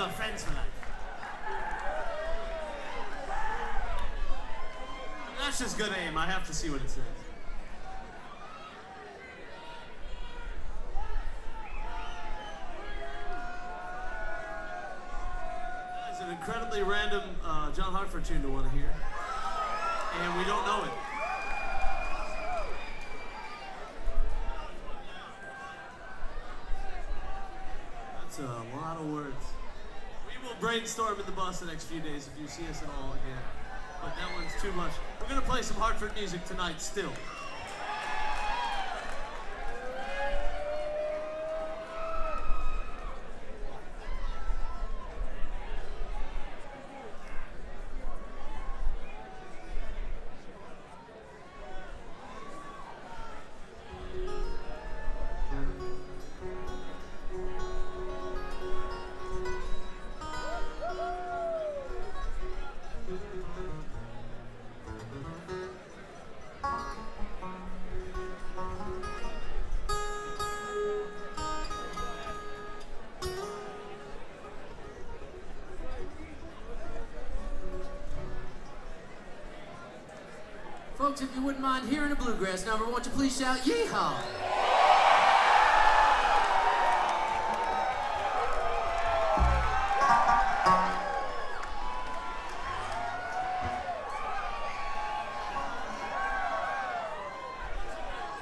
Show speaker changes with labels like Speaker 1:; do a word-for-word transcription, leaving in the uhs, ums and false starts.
Speaker 1: uh, friends for life. That's just good aim. I have to see what it says. That's an incredibly random uh, John Hartford tune to want to hear. And we don't know it. That's a lot of words. We will brainstorm in the bus the next few days if you see us at all again. But that one's too much. We're gonna play some Hartford music tonight still.
Speaker 2: Folks, if you wouldn't mind hearing a bluegrass number, won't you please shout yeehaw?